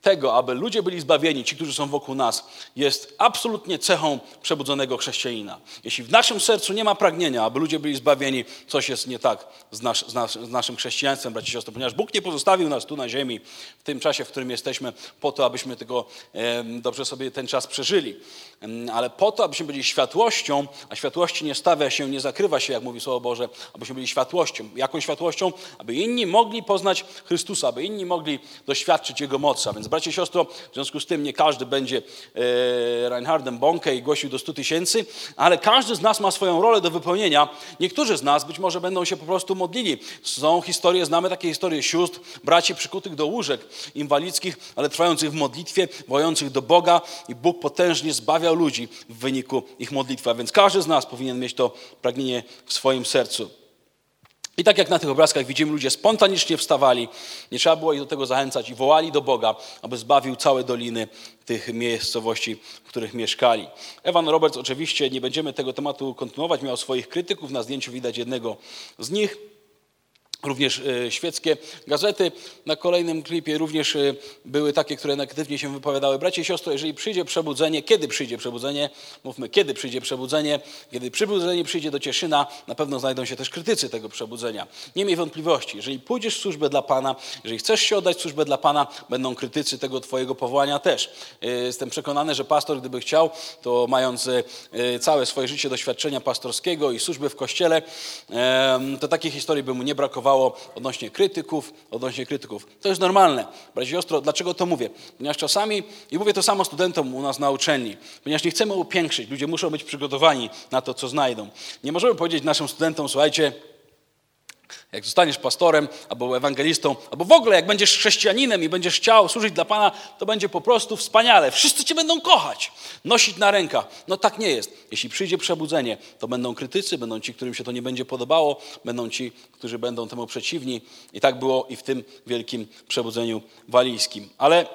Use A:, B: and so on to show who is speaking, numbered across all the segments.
A: tego, aby ludzie byli zbawieni, ci, którzy są wokół nas, jest absolutnie cechą przebudzonego chrześcijanina. Jeśli w naszym sercu nie ma pragnienia, aby ludzie byli zbawieni, coś jest nie tak z naszym chrześcijaństwem, bracia i siostry, ponieważ Bóg nie pozostawił nas tu na ziemi w tym czasie, w którym jesteśmy, po to, abyśmy tylko dobrze sobie ten czas przeżyli, ale po to, abyśmy byli światłością, a światłości nie stawia się, nie zakrywa się, jak mówi Słowo Boże, abyśmy byli światłością. Jaką światłością? Aby inni mogli poznać Chrystusa, aby inni mogli doświadczyć Jego mocy. A więc, bracie i siostro, w związku z tym nie każdy będzie Reinhardem Bonke i głosił do 100 000, ale każdy z nas ma swoją rolę do wypełnienia. Niektórzy z nas być może będą się po prostu modlili. Są historie, znamy takie historie sióstr, braci przykutych do łóżek inwalidzkich, ale trwających w modlitwie, wołających do Boga i Bóg potężnie zbawiał ludzi w wyniku ich modlitwy. A więc każdy z nas powinien mieć to pragnienie w swoim sercu. I tak jak na tych obrazkach widzimy, ludzie spontanicznie wstawali, nie trzeba było ich do tego zachęcać i wołali do Boga, aby zbawił całe doliny tych miejscowości, w których mieszkali. Evan Roberts, oczywiście nie będziemy tego tematu kontynuować, miał swoich krytyków, na zdjęciu widać jednego z nich. Również świeckie gazety na kolejnym klipie również były takie, które negatywnie się wypowiadały. Bracie i siostro, jeżeli przyjdzie przebudzenie, kiedy przyjdzie przebudzenie? Mówmy, kiedy przyjdzie przebudzenie? Kiedy przebudzenie przyjdzie do Cieszyna, na pewno znajdą się też krytycy tego przebudzenia. Nie miej wątpliwości, jeżeli pójdziesz w służbę dla Pana, jeżeli chcesz się oddać w służbę dla Pana, będą krytycy tego Twojego powołania też. Jestem przekonany, że pastor, gdyby chciał, to mając całe swoje życie doświadczenia pastorskiego i służby w Kościele, to takiej historii by mu nie brakowało odnośnie krytyków. To jest normalne. Bracia i siostro, dlaczego to mówię? Ponieważ czasami, i mówię to samo studentom u nas na uczelni, ponieważ nie chcemy upiększyć, ludzie muszą być przygotowani na to, co znajdą. Nie możemy powiedzieć naszym studentom, słuchajcie, jak zostaniesz pastorem, albo ewangelistą, albo w ogóle jak będziesz chrześcijaninem i będziesz chciał służyć dla Pana, to będzie po prostu wspaniale. Wszyscy Cię będą kochać, nosić na rękach. No tak nie jest. Jeśli przyjdzie przebudzenie, to będą krytycy, będą ci, którym się to nie będzie podobało, będą ci, którzy będą temu przeciwni. I tak było i w tym wielkim przebudzeniu walijskim. Ale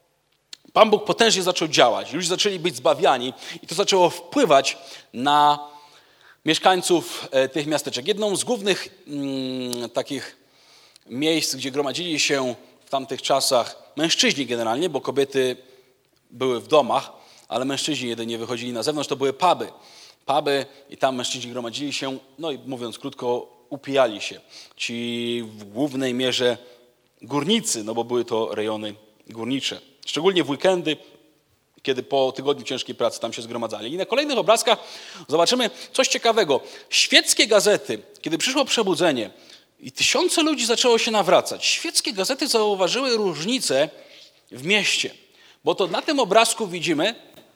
A: Pan Bóg potężnie zaczął działać. Ludzie zaczęli być zbawiani i to zaczęło wpływać na mieszkańców tych miasteczek. Jedną z głównych takich miejsc, gdzie gromadzili się w tamtych czasach mężczyźni generalnie, bo kobiety były w domach, ale mężczyźni jedynie wychodzili na zewnątrz, to były puby. Puby i tam mężczyźni gromadzili się, no i mówiąc krótko, upijali się. Ci w głównej mierze górnicy, no bo były to rejony górnicze. Szczególnie w weekendy, kiedy po tygodniu ciężkiej pracy tam się zgromadzali. I na kolejnych obrazkach zobaczymy coś ciekawego. Świeckie gazety, kiedy przyszło przebudzenie i tysiące ludzi zaczęło się nawracać, świeckie gazety zauważyły różnicę w mieście. Bo to na tym obrazku widzimy,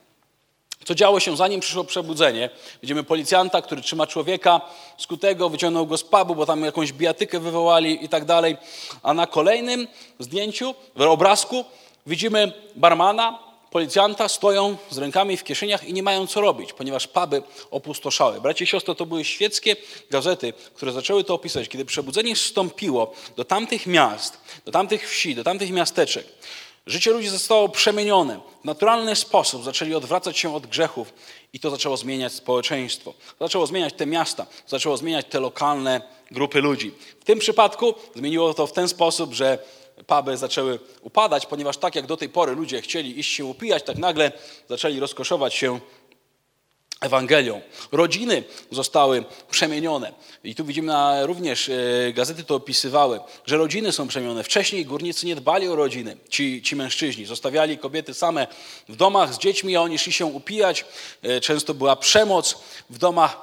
A: co działo się zanim przyszło przebudzenie. Widzimy policjanta, który trzyma człowieka skutego, wyciągnął go z pubu, bo tam jakąś bijatykę wywołali i tak dalej. A na kolejnym zdjęciu, w obrazku, widzimy barmana, policjanta, stoją z rękami w kieszeniach i nie mają co robić, ponieważ puby opustoszały. Bracie i siostry, to były świeckie gazety, które zaczęły to opisać. Kiedy przebudzenie zstąpiło do tamtych miast, do tamtych wsi, do tamtych miasteczek, życie ludzi zostało przemienione. W naturalny sposób zaczęli odwracać się od grzechów i to zaczęło zmieniać społeczeństwo. To zaczęło zmieniać te miasta, zaczęło zmieniać te lokalne grupy ludzi. W tym przypadku zmieniło to w ten sposób, że puby zaczęły upadać, ponieważ tak jak do tej pory ludzie chcieli iść się upijać, tak nagle zaczęli rozkoszować się Ewangelią. Rodziny zostały przemienione. I tu widzimy również, gazety to opisywały, że rodziny są przemienione. Wcześniej górnicy nie dbali o rodziny, ci mężczyźni. Zostawiali kobiety same w domach z dziećmi, a oni szli się upijać. Często była przemoc w domach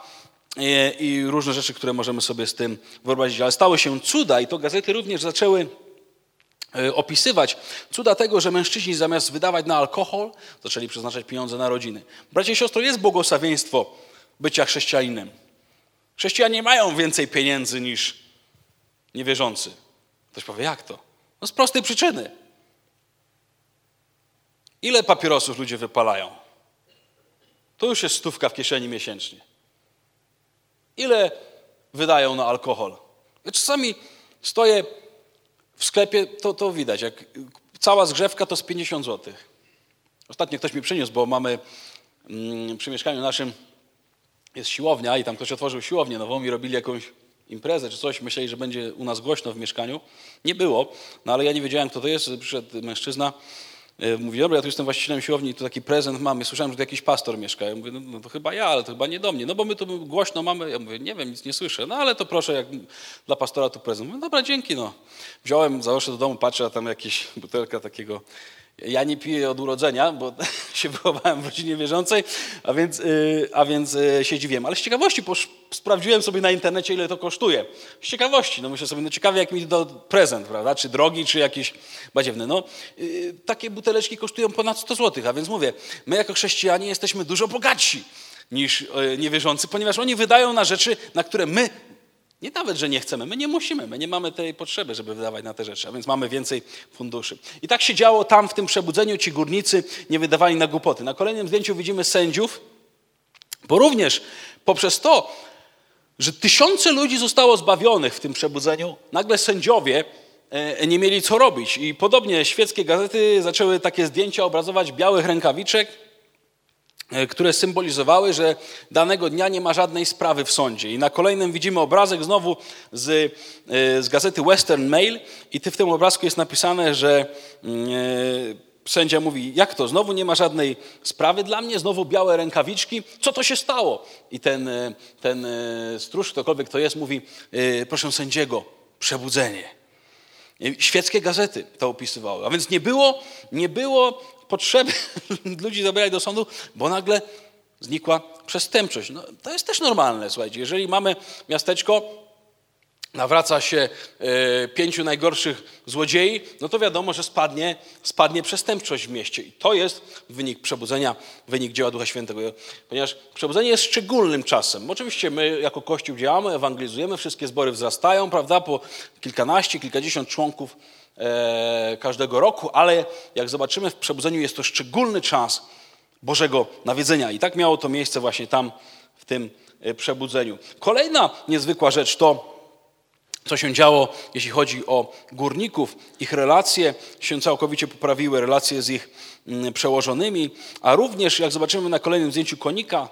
A: i różne rzeczy, które możemy sobie z tym wyobrazić. Ale stały się cuda i to gazety również zaczęły opisywać cuda tego, że mężczyźni zamiast wydawać na alkohol, zaczęli przeznaczać pieniądze na rodziny. Bracie i siostry, jest błogosławieństwo bycia chrześcijaninem. Chrześcijanie mają więcej pieniędzy niż niewierzący. Ktoś powie, jak to? No z prostej przyczyny. Ile papierosów ludzie wypalają? To już jest 100 w kieszeni miesięcznie. Ile wydają na alkohol? Ja czasami stoję w sklepie, to widać, jak cała zgrzewka to z 50 zł. Ostatnio ktoś mi przyniósł, bo mamy przy mieszkaniu naszym jest siłownia i tam ktoś otworzył siłownię nową i robili jakąś imprezę czy coś. Myśleli, że będzie u nas głośno w mieszkaniu. Nie było, no ale ja nie wiedziałem, kto to jest. Przyszedł mężczyzna Mówi, dobra, ja tu jestem właścicielem siłowni, tu taki prezent mamy, słyszałem, że tu jakiś pastor mieszka. Ja mówię, no to chyba ja, ale to chyba nie do mnie, no bo my tu głośno mamy. Ja mówię, nie wiem, nic nie słyszę, no ale to proszę, jak dla pastora tu prezent. Mówię, dobra, dzięki, no. Wziąłem, założę do domu, patrzę, a tam jakieś butelka takiego. Ja nie piję od urodzenia, bo się wychowałem w rodzinie wierzącej, a więc się dziwiłem. Ale z ciekawości sprawdziłem sobie na internecie, ile to kosztuje. Z ciekawości, no myślę sobie, no ciekawie jak mi to prezent, prawda, czy drogi, czy jakiś badziewny. No, takie buteleczki kosztują ponad 100 zł, a więc mówię, my jako chrześcijanie jesteśmy dużo bogatsi niż niewierzący, ponieważ oni wydają na rzeczy, na które my nie nawet, że nie chcemy, my nie musimy, my nie mamy tej potrzeby, żeby wydawać na te rzeczy, a więc mamy więcej funduszy. I tak się działo tam w tym przebudzeniu, ci górnicy nie wydawali na głupoty. Na kolejnym zdjęciu widzimy sędziów, bo również poprzez to, że tysiące ludzi zostało zbawionych w tym przebudzeniu, nagle sędziowie nie mieli co robić. I podobnie świeckie gazety zaczęły takie zdjęcia obrazować białych rękawiczek, które symbolizowały, że danego dnia nie ma żadnej sprawy w sądzie. I na kolejnym widzimy obrazek znowu z gazety Western Mail i w tym obrazku jest napisane, że sędzia mówi, jak to, znowu nie ma żadnej sprawy dla mnie, znowu białe rękawiczki, co to się stało? I ten stróż, ktokolwiek to jest, mówi, proszę sędziego, przebudzenie. Świeckie gazety to opisywały, a więc nie było potrzeby ludzi zabierać do sądu, bo nagle znikła przestępczość. No, to jest też normalne, słuchajcie. Jeżeli mamy miasteczko, nawraca się 5 najgorszych złodziei, no to wiadomo, że spadnie przestępczość w mieście. I to jest wynik przebudzenia, wynik dzieła Ducha Świętego. Ponieważ przebudzenie jest szczególnym czasem. Oczywiście my jako Kościół działamy, ewangelizujemy, wszystkie zbory wzrastają, prawda, po kilkanaście, kilkadziesiąt członków każdego roku, ale jak zobaczymy w przebudzeniu jest to szczególny czas Bożego nawiedzenia. I tak miało to miejsce właśnie tam w tym przebudzeniu. Kolejna niezwykła rzecz to, co się działo, jeśli chodzi o górników. Ich relacje się całkowicie poprawiły, relacje z ich przełożonymi, a również, jak zobaczymy na kolejnym zdjęciu konika,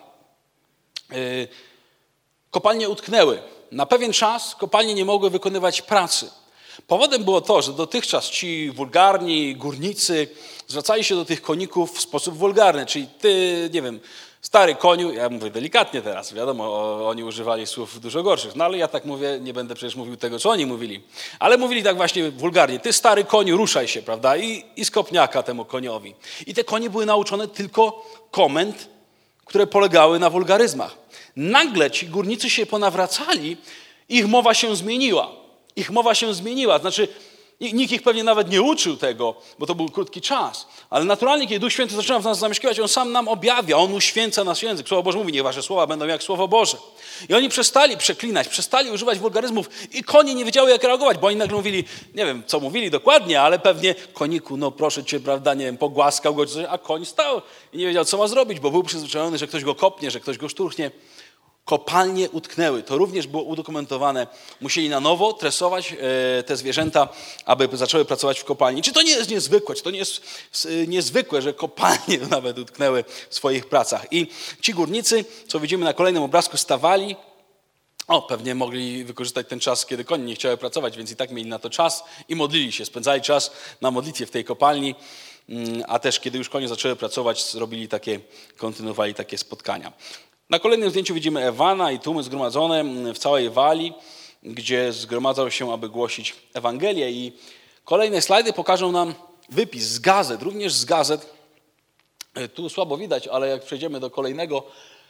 A: kopalnie utknęły. Na pewien czas kopalnie nie mogły wykonywać pracy. Powodem było to, że dotychczas ci wulgarni górnicy zwracali się do tych koników w sposób wulgarny, czyli ty, nie wiem, stary koniu, ja mówię delikatnie teraz, wiadomo, oni używali słów dużo gorszych, no ale ja tak mówię, nie będę przecież mówił tego, co oni mówili, ale mówili tak właśnie wulgarnie, ty stary koniu, ruszaj się, prawda, i z kopniaka temu koniowi. I te konie były nauczone tylko komend, które polegały na wulgaryzmach. Nagle ci górnicy się ponawracali, ich mowa się zmieniła. Znaczy nikt ich pewnie nawet nie uczył tego, bo to był krótki czas. Ale naturalnie, kiedy Duch Święty zaczyna w nas zamieszkiwać, On sam nam objawia, On uświęca nasz język. Słowo Boże mówi, niech wasze słowa będą jak Słowo Boże. I oni przestali przeklinać, przestali używać wulgaryzmów i konie nie wiedziały, jak reagować, bo oni nagle mówili, nie wiem, co mówili dokładnie, ale pewnie koniku, no proszę cię, prawda, nie wiem, pogłaskał go, a koń stał i nie wiedział, co ma zrobić, bo był przyzwyczajony, że ktoś go kopnie, że ktoś go szturchnie. Kopalnie utknęły. To również było udokumentowane. Musieli na nowo tresować te zwierzęta, aby zaczęły pracować w kopalni. Czy to nie jest niezwykłe? Czy to nie jest niezwykłe, że kopalnie nawet utknęły w swoich pracach? I ci górnicy, co widzimy na kolejnym obrazku, stawali. Pewnie mogli wykorzystać ten czas, kiedy konie nie chciały pracować, więc i tak mieli na to czas i modlili się. Spędzali czas na modlitwie w tej kopalni, a też kiedy już konie zaczęły pracować, kontynuowali takie spotkania. Na kolejnym zdjęciu widzimy Ewana i tłumy zgromadzone w całej Walii, gdzie zgromadzał się, aby głosić Ewangelię. I kolejne slajdy pokażą nam wypis z gazet, również z gazet. Tu słabo widać, ale jak przejdziemy do kolejnego,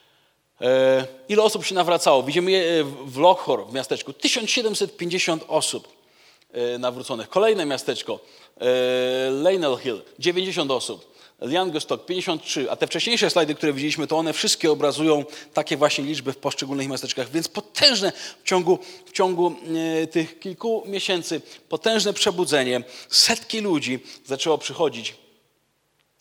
A: ile osób się nawracało. Widzimy je w Lockhor, w miasteczku, 1750 osób nawróconych. Kolejne miasteczko, Laynell Hill, 90 osób. Youngstock 53, a te wcześniejsze slajdy, które widzieliśmy, to one wszystkie obrazują takie właśnie liczby w poszczególnych miasteczkach, więc potężne w ciągu tych kilku miesięcy, potężne przebudzenie, setki ludzi zaczęło przychodzić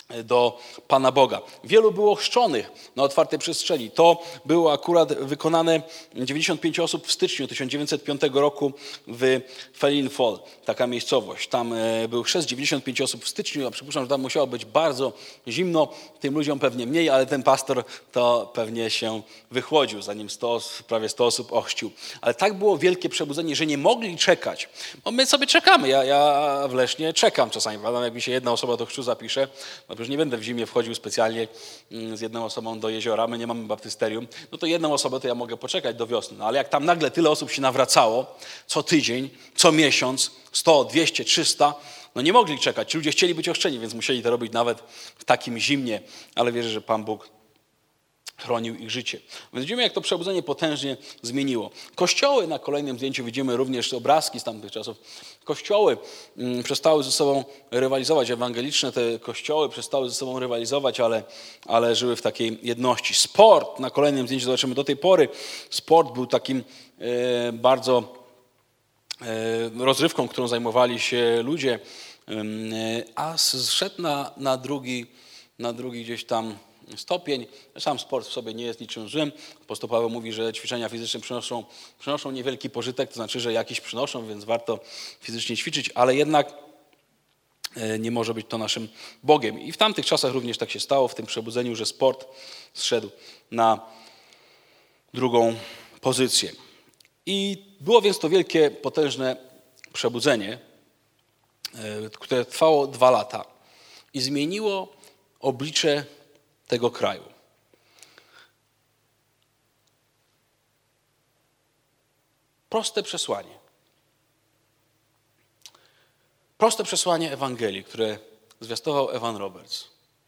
A: do Pana Boga. Wielu było chrzczonych na otwartej przestrzeni. To było akurat wykonane 95 osób w styczniu 1905 roku w Felin Fall, taka miejscowość. Tam był chrzest 95 osób w styczniu, a przypuszczam, że tam musiało być bardzo zimno, tym ludziom pewnie mniej, ale ten pastor to pewnie się wychłodził, zanim prawie 100 osób ochrzcił. Ale tak było wielkie przebudzenie, że nie mogli czekać. Bo my sobie czekamy. Ja w Lesznie czekam czasami. Jak mi się jedna osoba do chrztu zapisze, no już nie będę w zimie wchodził specjalnie z jedną osobą do jeziora, my nie mamy baptysterium, no to jedną osobę to ja mogę poczekać do wiosny. No ale jak tam nagle tyle osób się nawracało, co tydzień, co miesiąc, 100, 200, 300, no nie mogli czekać. Ci ludzie chcieli być ochrzczeni, więc musieli to robić nawet w takim zimnie, ale wierzę, że Pan Bóg chronił ich życie. Więc widzimy, jak to przebudzenie potężnie zmieniło. Kościoły, na kolejnym zdjęciu widzimy również obrazki z tamtych czasów. Kościoły przestały ze sobą rywalizować, ewangeliczne te kościoły przestały ze sobą rywalizować, ale żyły w takiej jedności. Sport, na kolejnym zdjęciu zobaczymy, do tej pory sport był takim bardzo rozrywką, którą zajmowali się ludzie, a zszedł na drugi gdzieś tam stopień. Sam sport w sobie nie jest niczym złym. Apostoł Paweł mówi, że ćwiczenia fizyczne przynoszą niewielki pożytek, to znaczy, że jakiś przynoszą, więc warto fizycznie ćwiczyć, ale jednak nie może być to naszym Bogiem. I w tamtych czasach również tak się stało, w tym przebudzeniu, że sport zszedł na drugą pozycję. I było więc to wielkie, potężne przebudzenie, które trwało 2 lata i zmieniło oblicze tego kraju. Proste przesłanie. Proste przesłanie Ewangelii, które zwiastował Evan Roberts.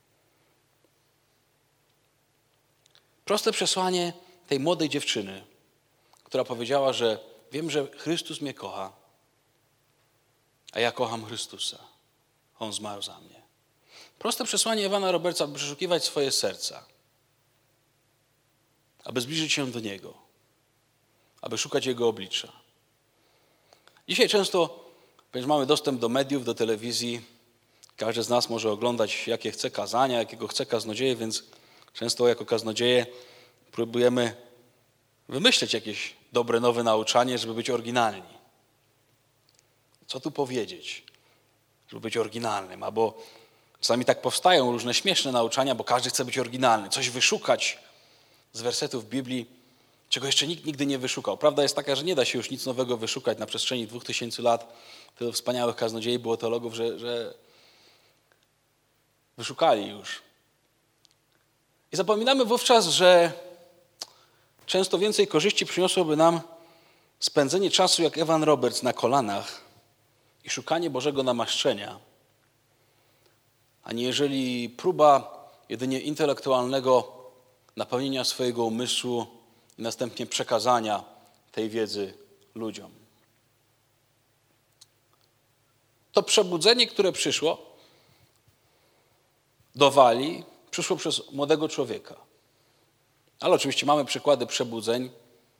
A: Proste przesłanie tej młodej dziewczyny, która powiedziała, że wiem, że Chrystus mnie kocha, a ja kocham Chrystusa. On zmarł za mnie. Proste przesłanie Evana Robertsa, aby przeszukiwać swoje serca, aby zbliżyć się do Niego, aby szukać Jego oblicza. Dzisiaj często, ponieważ mamy dostęp do mediów, do telewizji, każdy z nas może oglądać, jakie chce kazania, jakiego chce kaznodzieje, więc często jako kaznodzieje próbujemy wymyśleć jakieś dobre, nowe nauczanie, żeby być oryginalni. Co tu powiedzieć, żeby być oryginalnym? Albo czasami tak powstają różne śmieszne nauczania, bo każdy chce być oryginalny, coś wyszukać z wersetów Biblii, czego jeszcze nikt nigdy nie wyszukał. Prawda jest taka, że nie da się już nic nowego wyszukać na przestrzeni 2000 lat. Tylu wspaniałych kaznodziei było teologów, że wyszukali już. I zapominamy wówczas, że często więcej korzyści przyniosłoby nam spędzenie czasu jak Evan Roberts na kolanach i szukanie Bożego namaszczenia, a nie jeżeli próba jedynie intelektualnego napełnienia swojego umysłu i następnie przekazania tej wiedzy ludziom. To przebudzenie, które przyszło do Walii, przyszło przez młodego człowieka. Ale oczywiście mamy przykłady przebudzeń,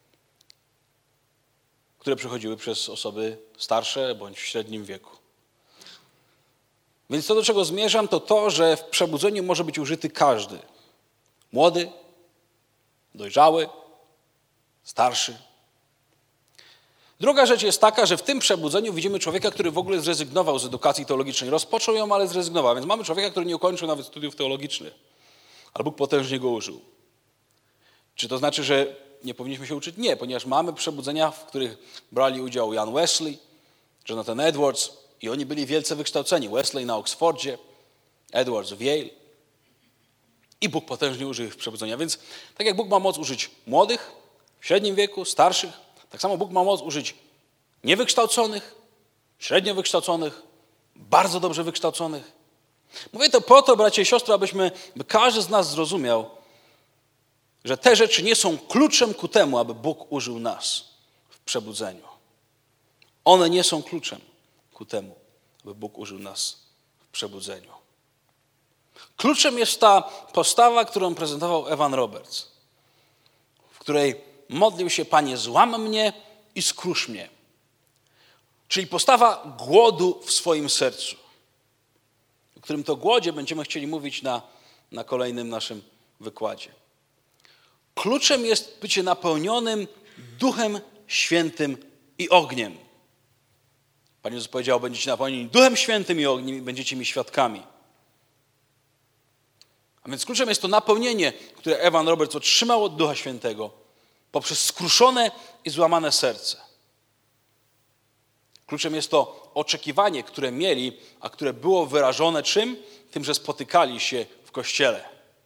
A: które przychodziły przez osoby starsze bądź w średnim wieku. Więc to, do czego zmierzam, to to, że w przebudzeniu może być użyty każdy. Młody, dojrzały, starszy. Druga rzecz jest taka, że w tym przebudzeniu widzimy człowieka, który w ogóle zrezygnował z edukacji teologicznej. Rozpoczął ją, ale zrezygnował. Więc mamy człowieka, który nie ukończył nawet studiów teologicznych. Ale Bóg potężnie go użył. Czy to znaczy, że nie powinniśmy się uczyć? Nie, ponieważ mamy przebudzenia, w których brali udział Jan Wesley, Jonathan Edwards i oni byli wielce wykształceni. Wesley na Oksfordzie, Edwards w Yale. I Bóg potężnie użył ich przebudzenia. Więc tak jak Bóg ma moc użyć młodych, w średnim wieku, starszych, tak samo Bóg ma moc użyć niewykształconych, średnio wykształconych, bardzo dobrze wykształconych. Mówię to po to, bracia i siostry, by każdy z nas zrozumiał, że te rzeczy nie są kluczem ku temu, aby Bóg użył nas w przebudzeniu. One nie są kluczem ku temu, aby Bóg użył nas w przebudzeniu. Kluczem jest ta postawa, którą prezentował Evan Roberts, w której modlił się: Panie, złam mnie i skrusz mnie. Czyli postawa głodu w swoim sercu. o którym to głodzie będziemy chcieli mówić na kolejnym naszym wykładzie. Kluczem jest bycie napełnionym Duchem Świętym i ogniem. Pan Jezus powiedział, będziecie napełnieni Duchem Świętym i ogniem i będziecie mi świadkami. A więc kluczem jest to napełnienie, które Evan Roberts otrzymał od Ducha Świętego poprzez skruszone i złamane serce. Kluczem jest to oczekiwanie, które mieli, a które było wyrażone czym? Tym, że spotykali się w Kościele.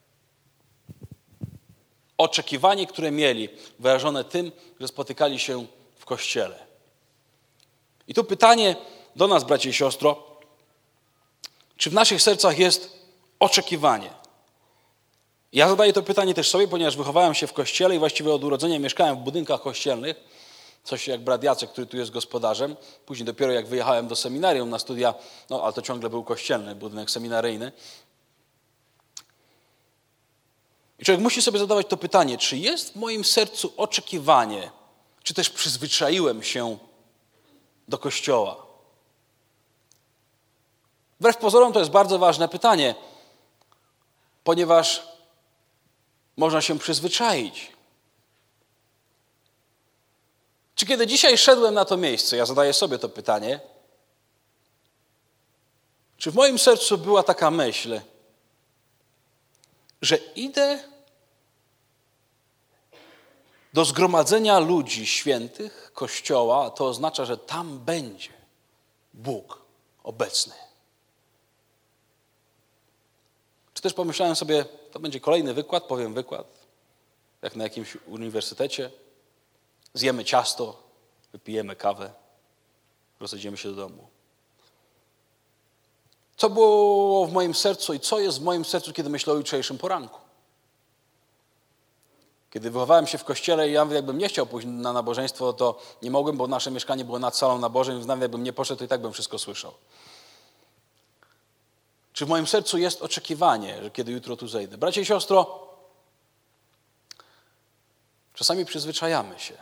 A: Oczekiwanie, które mieli, wyrażone tym, że spotykali się w Kościele. I tu pytanie do nas, bracie i siostro, czy w naszych sercach jest oczekiwanie? Ja zadaję to pytanie też sobie, ponieważ wychowałem się w Kościele i właściwie od urodzenia mieszkałem w budynkach kościelnych, coś jak brat Jacek, który tu jest gospodarzem. Później dopiero jak wyjechałem do seminarium na studia, ale to ciągle był kościelny budynek seminaryjny. I człowiek musi sobie zadawać to pytanie, czy jest w moim sercu oczekiwanie, czy też przyzwyczaiłem się do Kościoła? Wbrew pozorom to jest bardzo ważne pytanie, ponieważ można się przyzwyczaić. Czy kiedy dzisiaj szedłem na to miejsce, ja zadaję sobie to pytanie, czy w moim sercu była taka myśl, że idę do zgromadzenia ludzi świętych, Kościoła, a to oznacza, że tam będzie Bóg obecny. Czy też pomyślałem sobie, to będzie kolejny wykład, powiem wykład, jak na jakimś uniwersytecie, zjemy ciasto, wypijemy kawę, rozejdziemy się do domu. Co było w moim sercu i co jest w moim sercu, kiedy myślę o jutrzejszym poranku? Kiedy wychowałem się w kościele i ja jakbym nie chciał pójść na nabożeństwo, to nie mogłem, bo nasze mieszkanie było nad salą nabożeństw, nawet jakbym nie poszedł, to i tak bym wszystko słyszał. Czy w moim sercu jest oczekiwanie, że kiedy jutro tu zejdę? Bracie i siostro, czasami przyzwyczajamy się.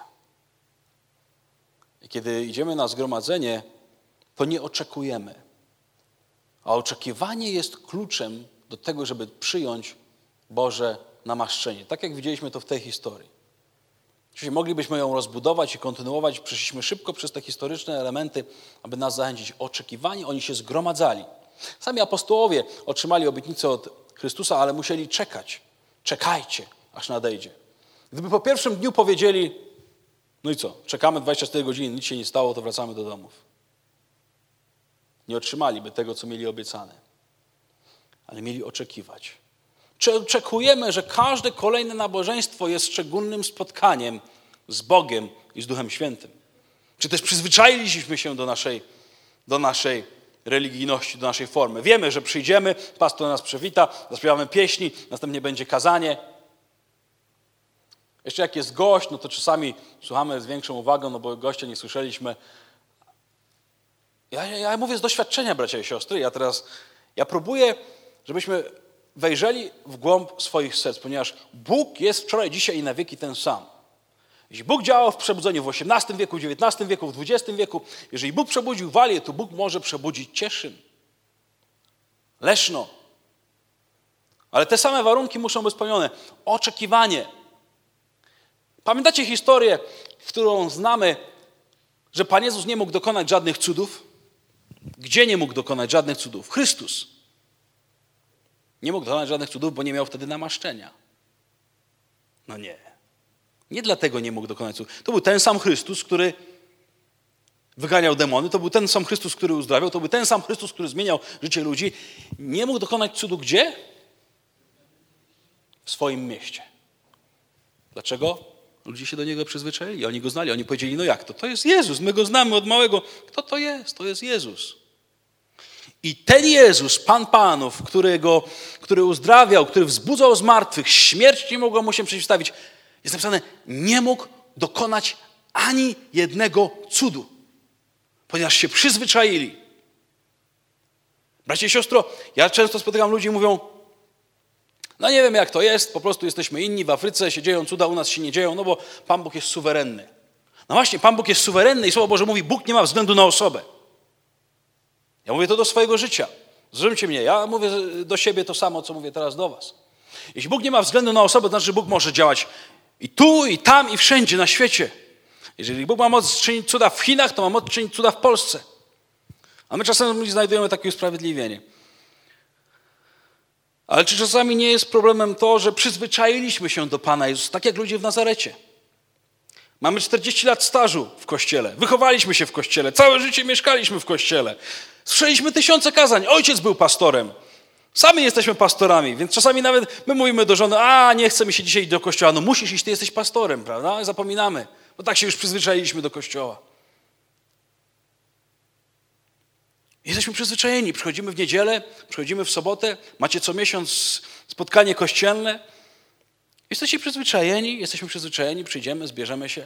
A: I kiedy idziemy na zgromadzenie, to nie oczekujemy. A oczekiwanie jest kluczem do tego, żeby przyjąć Boże namaszczenie. Tak jak widzieliśmy to w tej historii. Oczywiście moglibyśmy ją rozbudować i kontynuować. Przeszliśmy szybko przez te historyczne elementy, aby nas zachęcić. Oczekiwanie, oni się zgromadzali. Sami apostołowie otrzymali obietnicę od Chrystusa, ale musieli czekać. Czekajcie, aż nadejdzie. Gdyby po pierwszym dniu powiedzieli, no i co, czekamy 24 godziny, nic się nie stało, to wracamy do domów. Nie otrzymaliby tego, co mieli obiecane. Ale mieli oczekiwać. Czy oczekujemy, że każde kolejne nabożeństwo jest szczególnym spotkaniem z Bogiem i z Duchem Świętym? Czy też przyzwyczailiśmy się do naszej religijności, do naszej formy? Wiemy, że przyjdziemy, pastor nas przywita, zaśpiewamy pieśni, następnie będzie kazanie. Jeszcze jak jest gość, no to czasami słuchamy z większą uwagą, no bo gościa nie słyszeliśmy. Ja mówię z doświadczenia, bracia i siostry. Ja próbuję, żebyśmy wejrzeli w głąb swoich serc, ponieważ Bóg jest wczoraj, dzisiaj i na wieki ten sam. Jeśli Bóg działał w przebudzeniu w XVIII wieku, w XIX wieku, w XX wieku, jeżeli Bóg przebudził Walię, to Bóg może przebudzić Cieszyn, Leszno. Ale te same warunki muszą być spełnione. Oczekiwanie. Pamiętacie historię, którą znamy, że Pan Jezus nie mógł dokonać żadnych cudów? Gdzie nie mógł dokonać żadnych cudów? Chrystus. Nie mógł dokonać żadnych cudów, bo nie miał wtedy namaszczenia. No nie. Nie dlatego nie mógł dokonać cudów. To był ten sam Chrystus, który wyganiał demony. To był ten sam Chrystus, który uzdrawiał. To był ten sam Chrystus, który zmieniał życie ludzi. Nie mógł dokonać cudu gdzie? W swoim mieście. Dlaczego? Ludzie się do Niego przyzwyczaili. Oni Go znali. Oni powiedzieli, no jak to? To jest Jezus. My Go znamy od małego. Kto to jest? To jest Jezus. I ten Jezus, Pan Panów, który uzdrawiał, który wzbudzał z martwych, śmierć nie mogła mu się przeciwstawić, jest napisane, nie mógł dokonać ani jednego cudu, ponieważ się przyzwyczaili. Bracie i siostro, ja często spotykam ludzi i mówią, no nie wiem jak to jest, po prostu jesteśmy inni, w Afryce się dzieją cuda, u nas się nie dzieją, no bo Pan Bóg jest suwerenny. No właśnie, Pan Bóg jest suwerenny i Słowo Boże mówi, Bóg nie ma względu na osobę. Ja mówię to do swojego życia. Zrozumcie mnie, ja mówię do siebie to samo, co mówię teraz do was. Jeśli Bóg nie ma względu na osobę, to znaczy, że Bóg może działać i tu, i tam, i wszędzie na świecie. Jeżeli Bóg ma moc czynić cuda w Chinach, to ma moc czynić cuda w Polsce. A my czasem znajdujemy takie usprawiedliwienie. Ale czy czasami nie jest problemem to, że przyzwyczailiśmy się do Pana Jezusa, tak jak ludzie w Nazarecie? Mamy 40 lat stażu w Kościele, wychowaliśmy się w Kościele, całe życie mieszkaliśmy w Kościele. Słyszeliśmy tysiące kazań, ojciec był pastorem. Sami jesteśmy pastorami, więc czasami nawet my mówimy do żony, nie chce mi się dzisiaj iść do kościoła. No musisz iść, ty jesteś pastorem, prawda? I zapominamy, bo tak się już przyzwyczailiśmy do kościoła. Jesteśmy przyzwyczajeni, przychodzimy w niedzielę, przychodzimy w sobotę, macie co miesiąc spotkanie kościelne. Jesteście przyzwyczajeni, przyjdziemy, zbierzemy się.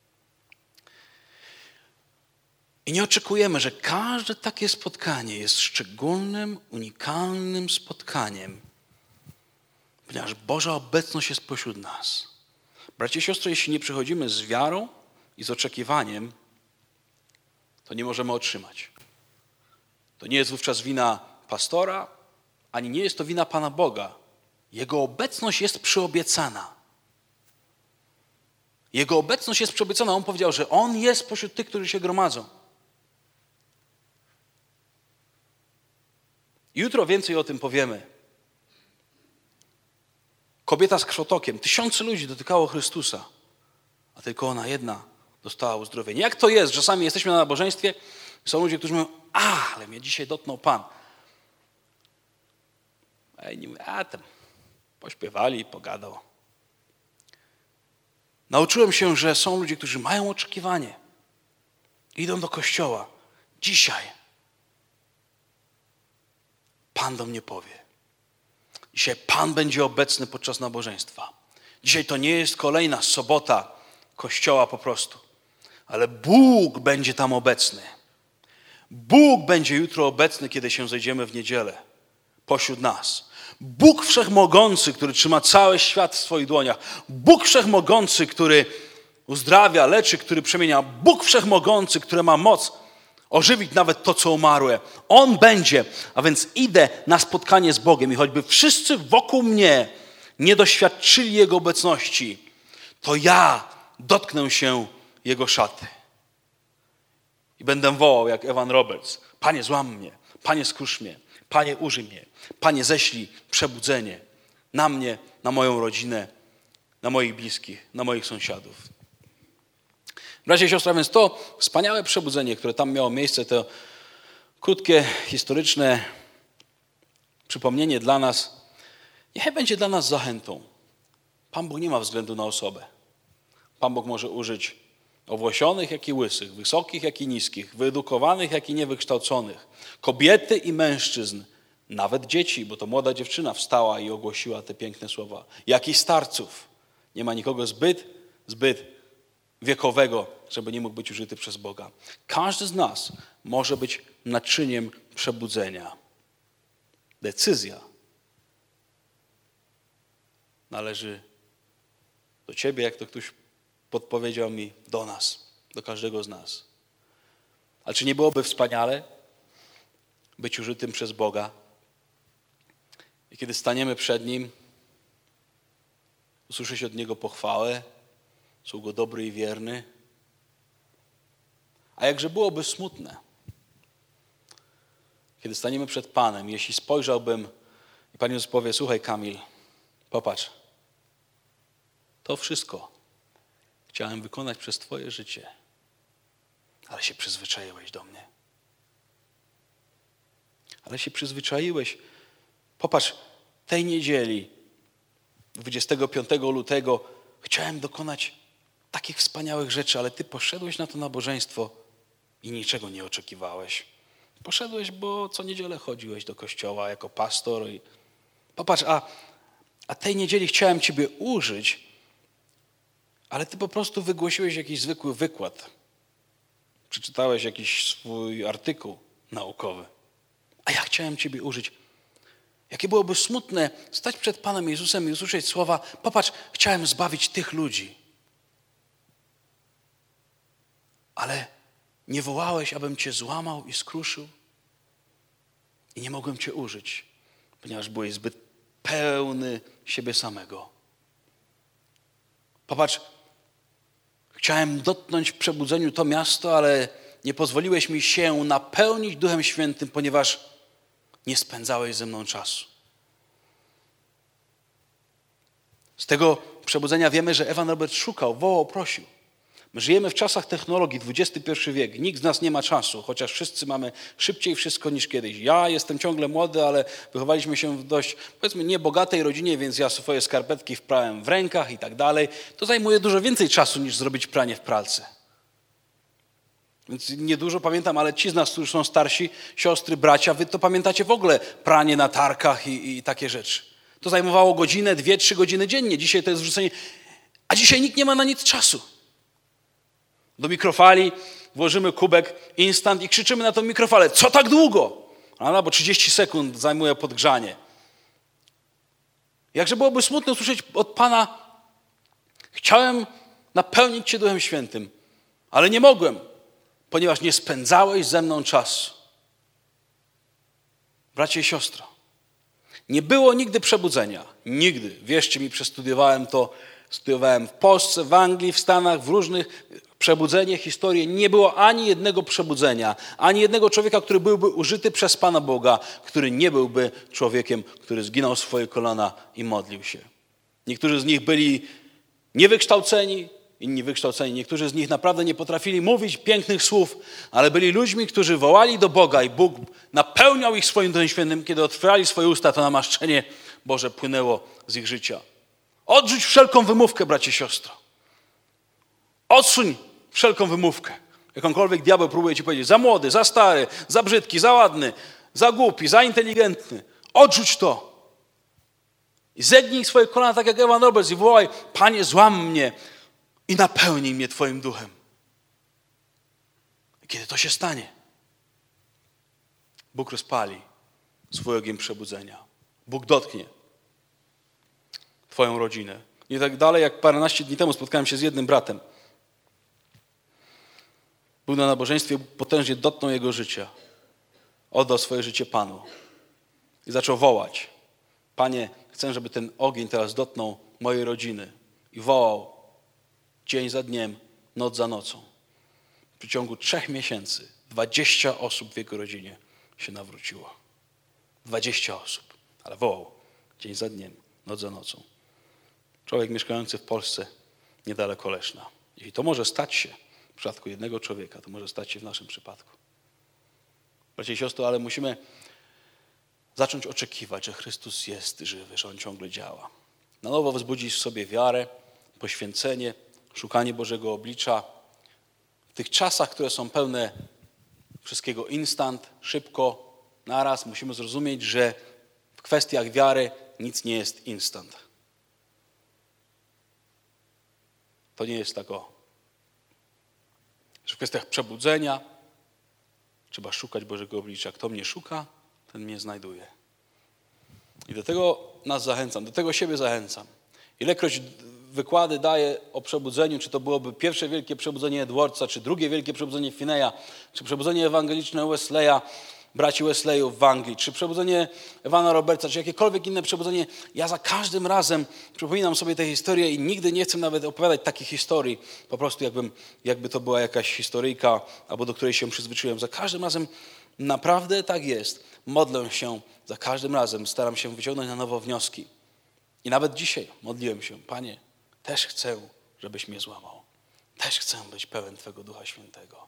A: I nie oczekujemy, że każde takie spotkanie jest szczególnym, unikalnym spotkaniem, ponieważ Boża obecność jest pośród nas. Bracia i siostry, jeśli nie przychodzimy z wiarą i z oczekiwaniem, to nie możemy otrzymać. To nie jest wówczas wina pastora, ani nie jest to wina Pana Boga. Jego obecność jest przyobiecana. Jego obecność jest przyobiecana. On powiedział, że On jest pośród tych, którzy się gromadzą. Jutro więcej o tym powiemy. Kobieta z krwotokiem. 1000 ludzi dotykało Chrystusa, a tylko ona jedna dostała uzdrowienie. Jak to jest, że czasami jesteśmy na nabożeństwie i są ludzie, którzy mówią, ale mnie dzisiaj dotknął Pan. A inni mówią, tam pośpiewali, pogadał. Nauczyłem się, że są ludzie, którzy mają oczekiwanie. Idą do kościoła. Dzisiaj Pan do mnie powie. Dzisiaj Pan będzie obecny podczas nabożeństwa. Dzisiaj to nie jest kolejna sobota kościoła po prostu. Ale Bóg będzie tam obecny. Bóg będzie jutro obecny, kiedy się zejdziemy w niedzielę pośród nas. Bóg Wszechmogący, który trzyma cały świat w swoich dłoniach. Bóg Wszechmogący, który uzdrawia, leczy, który przemienia. Bóg Wszechmogący, który ma moc ożywić nawet to, co umarłe. On będzie, a więc idę na spotkanie z Bogiem i choćby wszyscy wokół mnie nie doświadczyli Jego obecności, to ja dotknę się Jego szaty. I będę wołał jak Evan Roberts. Panie, złam mnie. Panie, skrusz mnie. Panie, użyj mnie. Panie, ześlij przebudzenie na mnie, na moją rodzinę, na moich bliskich, na moich sąsiadów. Bracia i siostry, więc to wspaniałe przebudzenie, które tam miało miejsce, to krótkie, historyczne przypomnienie dla nas, niech będzie dla nas zachętą. Pan Bóg nie ma względu na osobę. Pan Bóg może użyć owłosionych, jak i łysych, wysokich, jak i niskich, wyedukowanych, jak i niewykształconych, kobiety i mężczyzn, nawet dzieci, bo to młoda dziewczyna wstała i ogłosiła te piękne słowa, jak i starców. Nie ma nikogo zbyt wiekowego, żeby nie mógł być użyty przez Boga. Każdy z nas może być naczyniem przebudzenia. Decyzja należy do ciebie, jak to ktoś podpowiedział mi, do nas, do każdego z nas. Ale czy nie byłoby wspaniale być użytym przez Boga i kiedy staniemy przed Nim, usłyszeć od Niego pochwałę, sługo dobry i wierny? A jakże byłoby smutne, kiedy staniemy przed Panem, jeśli spojrzałbym i Pan Jezus powie, słuchaj Kamil, popatrz, to wszystko chciałem wykonać przez Twoje życie, ale się przyzwyczaiłeś do mnie. Ale się przyzwyczaiłeś. Popatrz, tej niedzieli, 25 lutego, chciałem dokonać takich wspaniałych rzeczy, ale Ty poszedłeś na to nabożeństwo i niczego nie oczekiwałeś. Poszedłeś, bo co niedzielę chodziłeś do kościoła jako pastor. I popatrz, a tej niedzieli chciałem Ciebie użyć, ale Ty po prostu wygłosiłeś jakiś zwykły wykład. Przeczytałeś jakiś swój artykuł naukowy. A ja chciałem Ciebie użyć. Jakie byłoby smutne stać przed Panem Jezusem i usłyszeć słowa, popatrz, chciałem zbawić tych ludzi. Ale nie wołałeś, abym Cię złamał i skruszył? I nie mogłem Cię użyć, ponieważ byłeś zbyt pełny siebie samego. Popatrz, chciałem dotknąć w przebudzeniu to miasto, ale nie pozwoliłeś mi się napełnić Duchem Świętym, ponieważ nie spędzałeś ze mną czasu. Z tego przebudzenia wiemy, że Evan Roberts szukał, wołał, prosił. My żyjemy w czasach technologii, XXI wiek. Nikt z nas nie ma czasu, chociaż wszyscy mamy szybciej wszystko niż kiedyś. Ja jestem ciągle młody, ale wychowaliśmy się w dość, powiedzmy, niebogatej rodzinie, więc ja swoje skarpetki wprałem w rękach i tak dalej. To zajmuje dużo więcej czasu niż zrobić pranie w pralce. Więc niedużo pamiętam, ale ci z nas, którzy są starsi, siostry, bracia, wy to pamiętacie w ogóle pranie na tarkach i takie rzeczy. To zajmowało godzinę, 2-3 godziny dziennie. Dzisiaj to jest wrzucenie, a dzisiaj nikt nie ma na nic czasu. Do mikrofali włożymy kubek instant i krzyczymy na tą mikrofalę. Co tak długo? Bo 30 sekund zajmuje podgrzanie. Jakże byłoby smutno usłyszeć od Pana, chciałem napełnić Cię Duchem Świętym, ale nie mogłem, ponieważ nie spędzałeś ze mną czasu. Bracie i siostro, nie było nigdy przebudzenia. Nigdy. Wierzcie mi, przestudiowałem to. Studiowałem w Polsce, w Anglii, w Stanach, w różnych przebudzeniach, historii. Nie było ani jednego przebudzenia, ani jednego człowieka, który byłby użyty przez Pana Boga, który nie byłby człowiekiem, który zginął w swoje kolana i modlił się. Niektórzy z nich byli niewykształceni, inni wykształceni. Niektórzy z nich naprawdę nie potrafili mówić pięknych słów, ale byli ludźmi, którzy wołali do Boga i Bóg napełniał ich swoim Duchem Świętym. Kiedy otwierali swoje usta, to namaszczenie Boże płynęło z ich życia. Odrzuć wszelką wymówkę, bracie, siostro. Odsuń wszelką wymówkę. Jakąkolwiek diabeł próbuje ci powiedzieć, za młody, za stary, za brzydki, za ładny, za głupi, za inteligentny. Odrzuć to. I zegnij swoje kolana tak jak Evan Roberts i wołaj, Panie, złam mnie i napełnij mnie Twoim duchem. I kiedy to się stanie? Bóg rozpali swój ogień przebudzenia. Bóg dotknie Twoją rodzinę. Nie tak dalej, jak paręnaście dni temu spotkałem się z jednym bratem. Był na nabożeństwie, potężnie dotknął jego życia. Oddał swoje życie Panu. I zaczął wołać. Panie, chcę, żeby ten ogień teraz dotknął mojej rodziny. I wołał dzień za dniem, noc za nocą. W przeciągu 3 miesięcy 20 osób w jego rodzinie się nawróciło. 20 osób. Ale wołał dzień za dniem, noc za nocą. Człowiek mieszkający w Polsce niedaleko Leszna. Jeśli to może stać się w przypadku jednego człowieka, to może stać się w naszym przypadku. Bracia i siostry, ale musimy zacząć oczekiwać, że Chrystus jest żywy, że On ciągle działa. Na nowo wzbudzić w sobie wiarę, poświęcenie, szukanie Bożego oblicza. W tych czasach, które są pełne wszystkiego instant, szybko, naraz, musimy zrozumieć, że w kwestiach wiary nic nie jest instant. To nie jest tak, że w kwestiach przebudzenia trzeba szukać Bożego oblicza. Kto mnie szuka, ten mnie znajduje. I do tego nas zachęcam, do tego siebie zachęcam. Ilekroć wykłady daję o przebudzeniu, czy to byłoby pierwsze wielkie przebudzenie Edwardsa, czy drugie wielkie przebudzenie Finney'a, czy przebudzenie ewangeliczne Wesleya, braci Wesleyów w Anglii, czy przebudzenie Evana Robertsa, czy jakiekolwiek inne przebudzenie, ja za każdym razem przypominam sobie tę historię i nigdy nie chcę nawet opowiadać takich historii, po prostu jakby to była jakaś historyjka, albo do której się przyzwyczaiłem. Za każdym razem naprawdę tak jest. Modlę się za każdym razem, staram się wyciągnąć na nowo wnioski. I nawet dzisiaj modliłem się, Panie, też chcę, żebyś mnie złamał. Też chcę być pełen Twego Ducha Świętego.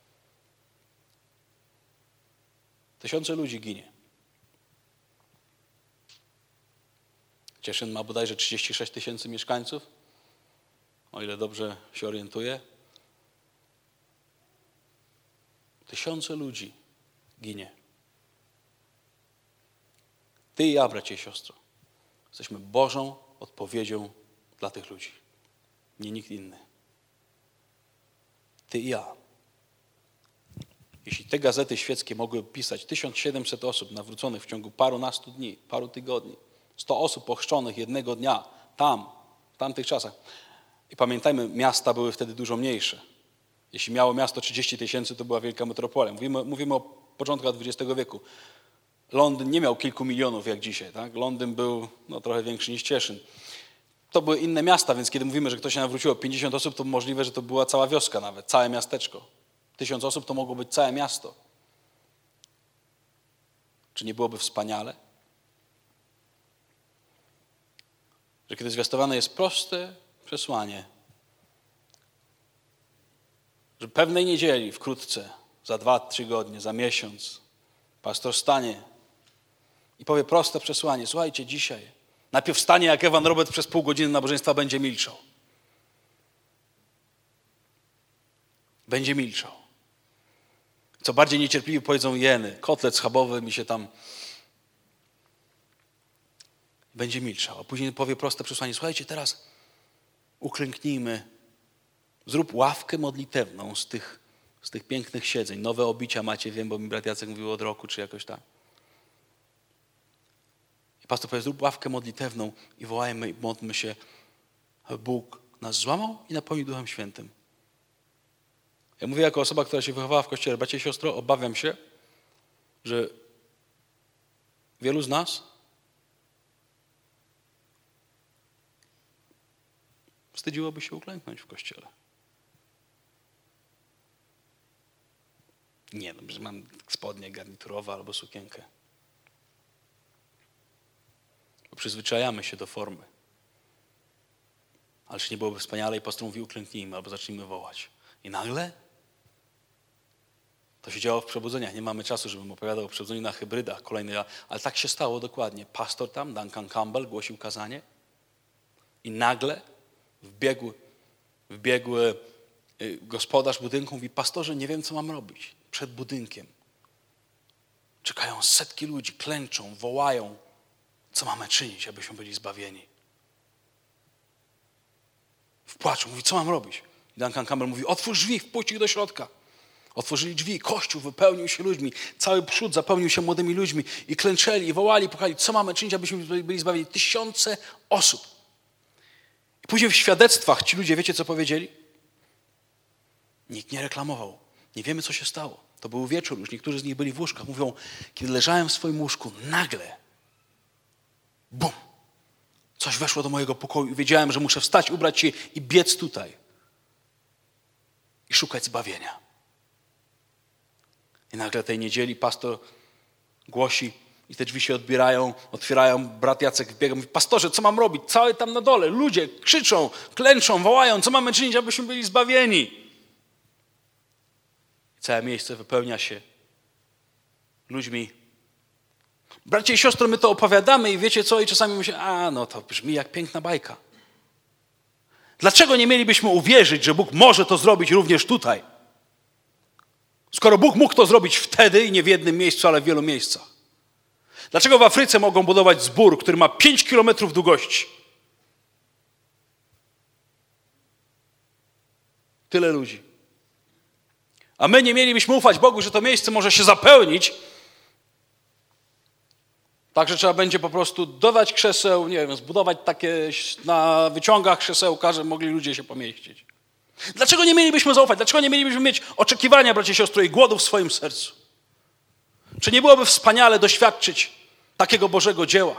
A: Tysiące ludzi ginie. Cieszyn ma bodajże 36 000 mieszkańców, o ile dobrze się orientuję. Tysiące ludzi ginie. Ty i ja, bracie i siostro, jesteśmy Bożą odpowiedzią dla tych ludzi. Nie nikt inny. Ty i ja. Jeśli te gazety świeckie mogły pisać 1700 osób nawróconych w ciągu parunastu dni, paru tygodni, 100 osób ochrzczonych jednego dnia, w tamtych czasach. I pamiętajmy, miasta były wtedy dużo mniejsze. Jeśli miało miasto 30 000, to była wielka metropolia. Mówimy o początkach XX wieku. Londyn nie miał kilku milionów jak dzisiaj. Tak? Londyn był trochę większy niż Cieszyn. To były inne miasta, więc kiedy mówimy, że ktoś się nawróciło 50 osób, to możliwe, że to była cała wioska nawet, całe miasteczko. 1000 osób to mogło być całe miasto. Czy nie byłoby wspaniale? Że kiedy zwiastowane jest proste przesłanie, że pewnej niedzieli wkrótce, za 2 tygodnie, za miesiąc, pastor stanie i powie proste przesłanie. Słuchajcie, dzisiaj najpierw stanie jak Ewan Robert przez pół godziny nabożeństwa będzie milczał. Będzie milczał. Co bardziej niecierpliwi powiedzą jeny, kotlet schabowy mi się tam... Będzie milczał, a później powie proste przesłanie. Słuchajcie, teraz uklęknijmy. Zrób ławkę modlitewną z tych pięknych siedzeń. Nowe obicia macie, wiem, bo mi brat Jacek mówił od roku, czy jakoś tak. I pastor powie, zrób ławkę modlitewną i wołajmy i modlmy się, aby Bóg nas złamał i napełnił Duchem Świętym. Ja mówię jako osoba, która się wychowała w kościele. Bracie i siostro, obawiam się, że wielu z nas wstydziłoby się uklęknąć w kościele. Nie, że mam spodnie garniturowe albo sukienkę. Bo przyzwyczajamy się do formy. Ale czy nie byłoby wspaniale i pastor mówi uklęknijmy albo zacznijmy wołać. I nagle to się działo w przebudzeniach. Nie mamy czasu, żebym opowiadał o przebudzeniu na hybrydach kolejny, ale tak się stało dokładnie. Pastor tam, Duncan Campbell, głosił kazanie i nagle wbiegł gospodarz budynku, mówi, pastorze, nie wiem, co mam robić. Przed budynkiem. Czekają setki ludzi, klęczą, wołają. Co mamy czynić, abyśmy byli zbawieni? W płaczu mówi, co mam robić? I Duncan Campbell mówi, otwórz drzwi, wpuść ich do środka. Otworzyli drzwi, kościół wypełnił się ludźmi, cały przód zapełnił się młodymi ludźmi i klęczeli, i wołali, pukali, co mamy czynić, abyśmy byli zbawieni? 1000 osób. I później w świadectwach ci ludzie, wiecie co powiedzieli? Nikt nie reklamował. Nie wiemy, co się stało. To był wieczór już, niektórzy z nich byli w łóżkach. Mówią, kiedy leżałem w swoim łóżku, nagle, bum, coś weszło do mojego pokoju i wiedziałem, że muszę wstać, ubrać się i biec tutaj. I szukać zbawienia. I nagle tej niedzieli pastor głosi i te drzwi się otwierają, brat Jacek wbiega, mówi, pastorze, co mam robić? Cały tam na dole, ludzie krzyczą, klęczą, wołają, co mamy czynić, abyśmy byli zbawieni? I całe miejsce wypełnia się ludźmi. Bracie i siostry, my to opowiadamy i wiecie co? I czasami myślimy, to brzmi jak piękna bajka. Dlaczego nie mielibyśmy uwierzyć, że Bóg może to zrobić również tutaj? Skoro Bóg mógł to zrobić wtedy i nie w jednym miejscu, ale w wielu miejscach. Dlaczego w Afryce mogą budować zbór, który ma 5 kilometrów długości? Tyle ludzi. A my nie mielibyśmy ufać Bogu, że to miejsce może się zapełnić. Także trzeba będzie po prostu dodać krzeseł, nie wiem, zbudować takie na wyciągach krzesełka, żeby mogli ludzie się pomieścić. Dlaczego nie mielibyśmy zaufać? Dlaczego nie mielibyśmy mieć oczekiwania, bracie i siostry, i głodu w swoim sercu? Czy nie byłoby wspaniale doświadczyć takiego Bożego dzieła?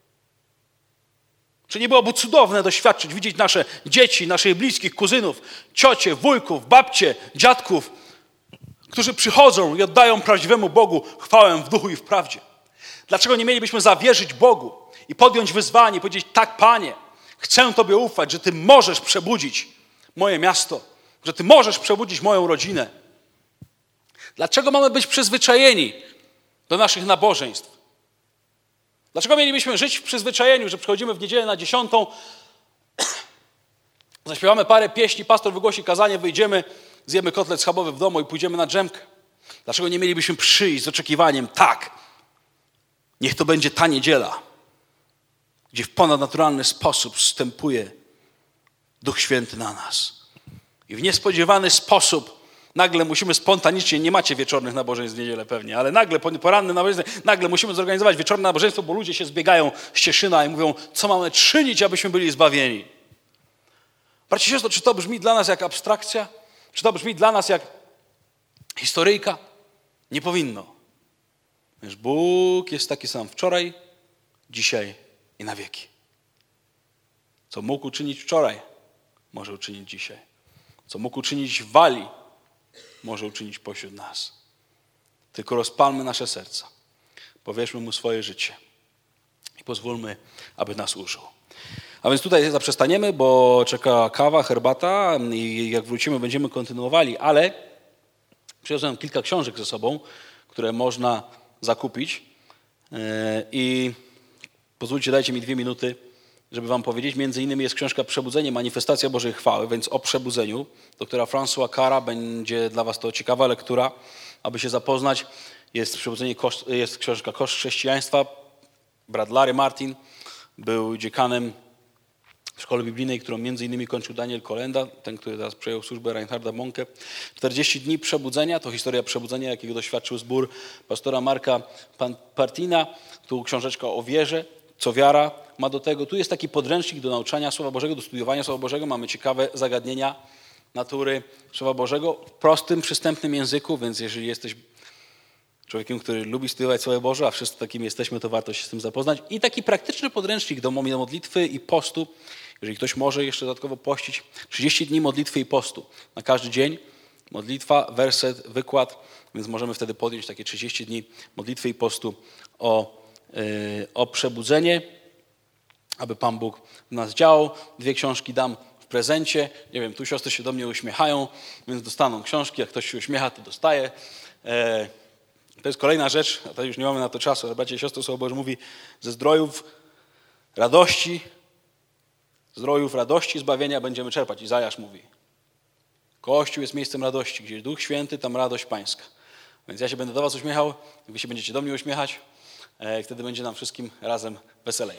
A: Czy nie byłoby cudowne doświadczyć, widzieć nasze dzieci, naszych bliskich, kuzynów, ciocie, wujków, babcie, dziadków, którzy przychodzą i oddają prawdziwemu Bogu chwałę w duchu i w prawdzie? Dlaczego nie mielibyśmy zawierzyć Bogu i podjąć wyzwanie i powiedzieć, tak, Panie, chcę Tobie ufać, że Ty możesz przebudzić moje miasto, że Ty możesz przebudzić moją rodzinę? Dlaczego mamy być przyzwyczajeni do naszych nabożeństw? Dlaczego mielibyśmy żyć w przyzwyczajeniu, że przychodzimy w niedzielę na 10, zaśpiewamy parę pieśni, pastor wygłosi kazanie, wyjdziemy, zjemy kotlet schabowy w domu i pójdziemy na drzemkę? Dlaczego nie mielibyśmy przyjść z oczekiwaniem, tak, niech to będzie ta niedziela, gdzie w ponadnaturalny sposób zstępuje Duch Święty na nas. I w niespodziewany sposób nagle musimy spontanicznie, nie macie wieczornych nabożeństw w niedzielę pewnie, ale nagle poranne nabożeństwo, nagle musimy zorganizować wieczorne nabożeństwo, bo ludzie się zbiegają z Cieszyna i mówią, co mamy czynić, abyśmy byli zbawieni. Bracie i siostro, czy to brzmi dla nas jak abstrakcja? Czy to brzmi dla nas jak historyjka? Nie powinno. Wiesz, Bóg jest taki sam wczoraj, dzisiaj i na wieki. Co mógł uczynić wczoraj, może uczynić dzisiaj. Co mógł uczynić w Walii, może uczynić pośród nas. Tylko rozpalmy nasze serca. Powierzmy Mu swoje życie. I pozwólmy, aby nas użył. A więc tutaj zaprzestaniemy, bo czeka kawa, herbata i jak wrócimy, będziemy kontynuowali, ale przywiozłem kilka książek ze sobą, które można zakupić i pozwólcie, dajcie mi 2 minuty, żeby wam powiedzieć. Między innymi jest książka Przebudzenie, manifestacja Bożej chwały, więc o przebudzeniu. Doktora François Cara będzie dla was to ciekawa lektura, aby się zapoznać. Jest książka Koszt chrześcijaństwa. Brat Larry Martin był dziekanem w szkole biblijnej, którą między innymi kończył Daniel Kolenda, ten, który teraz przejął służbę Reinharda Bonke. 40 dni przebudzenia, to historia przebudzenia, jakiego doświadczył zbór pastora Marka Partina. Tu książeczka o wierze, co wiara ma do tego. Tu jest taki podręcznik do nauczania Słowa Bożego, do studiowania Słowa Bożego. Mamy ciekawe zagadnienia natury Słowa Bożego w prostym, przystępnym języku, więc jeżeli jesteś człowiekiem, który lubi studiować Słowo Boże, a wszyscy takimi jesteśmy, to warto się z tym zapoznać. I taki praktyczny podręcznik do modlitwy i postu. Jeżeli ktoś może jeszcze dodatkowo pościć, 30 dni modlitwy i postu na każdy dzień. Modlitwa, werset, wykład, więc możemy wtedy podjąć takie 30 dni modlitwy i postu o przebudzenie, aby Pan Bóg w nas działał. 2 książki dam w prezencie. Nie wiem, tu siostry się do mnie uśmiechają, więc dostaną książki. Jak ktoś się uśmiecha, to dostaje. To jest kolejna rzecz, a to już nie mamy na to czasu, ale bracia i siostry, Słowo Boże mówi, ze zdrojów radości zbawienia będziemy czerpać. Izajasz mówi. Kościół jest miejscem radości, gdzie Duch Święty, tam radość pańska. Więc ja się będę do was uśmiechał, wy się będziecie do mnie uśmiechać, wtedy będzie nam wszystkim razem weselej.